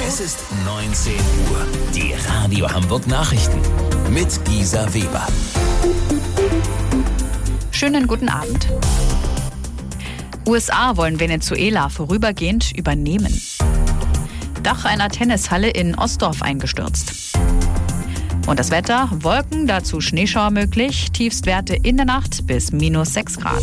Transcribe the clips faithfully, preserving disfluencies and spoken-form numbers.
Es ist neunzehn Uhr. Die Radio Hamburg Nachrichten mit Gisa Weber. Schönen guten Abend. U S A wollen Venezuela vorübergehend übernehmen. Dach einer Tennishalle in Ostdorf eingestürzt. Und das Wetter, Wolken, dazu Schneeschauer möglich, Tiefstwerte in der Nacht bis minus sechs Grad.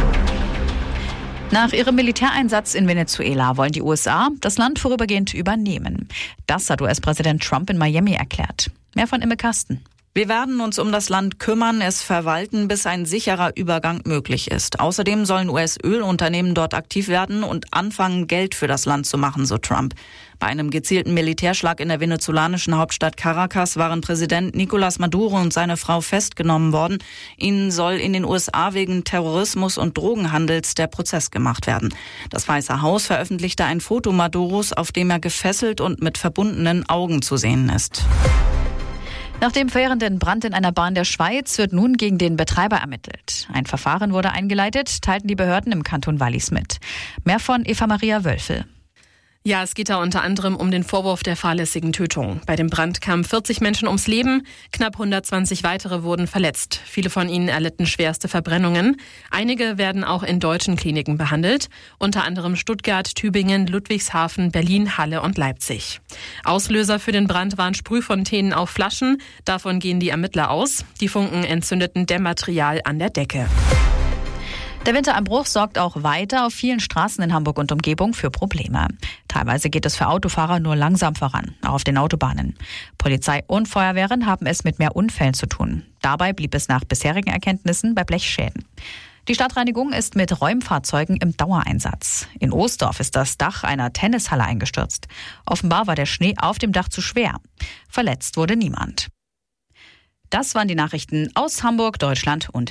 Nach ihrem Militäreinsatz in Venezuela wollen die U S A das Land vorübergehend übernehmen. Das hat U S-Präsident Trump in Miami erklärt. Mehr von Imme Kasten. Wir werden uns um das Land kümmern, es verwalten, bis ein sicherer Übergang möglich ist. Außerdem sollen U S-Ölunternehmen dort aktiv werden und anfangen, Geld für das Land zu machen, so Trump. Bei einem gezielten Militärschlag in der venezolanischen Hauptstadt Caracas waren Präsident Nicolás Maduro und seine Frau festgenommen worden. Ihnen soll in den U S A wegen Terrorismus und Drogenhandels der Prozess gemacht werden. Das Weiße Haus veröffentlichte ein Foto Maduros, auf dem er gefesselt und mit verbundenen Augen zu sehen ist. Nach dem verheerenden Brand in einer Bahn der Schweiz wird nun gegen den Betreiber ermittelt. Ein Verfahren wurde eingeleitet, teilten die Behörden im Kanton Wallis mit. Mehr von Eva-Maria Wölfel. Ja, es geht da unter anderem um den Vorwurf der fahrlässigen Tötung. Bei dem Brand kamen vierzig Menschen ums Leben, knapp hundertzwanzig weitere wurden verletzt. Viele von ihnen erlitten schwerste Verbrennungen. Einige werden auch in deutschen Kliniken behandelt, unter anderem Stuttgart, Tübingen, Ludwigshafen, Berlin, Halle und Leipzig. Auslöser für den Brand waren Sprühfontänen auf Flaschen. Davon gehen die Ermittler aus. Die Funken entzündeten Dämmmaterial an der Decke. Der Winteranbruch sorgt auch weiter auf vielen Straßen in Hamburg und Umgebung für Probleme. Teilweise geht es für Autofahrer nur langsam voran, auch auf den Autobahnen. Polizei und Feuerwehren haben es mit mehr Unfällen zu tun. Dabei blieb es nach bisherigen Erkenntnissen bei Blechschäden. Die Stadtreinigung ist mit Räumfahrzeugen im Dauereinsatz. In Ostdorf ist das Dach einer Tennishalle eingestürzt. Offenbar war der Schnee auf dem Dach zu schwer. Verletzt wurde niemand. Das waren die Nachrichten aus Hamburg, Deutschland und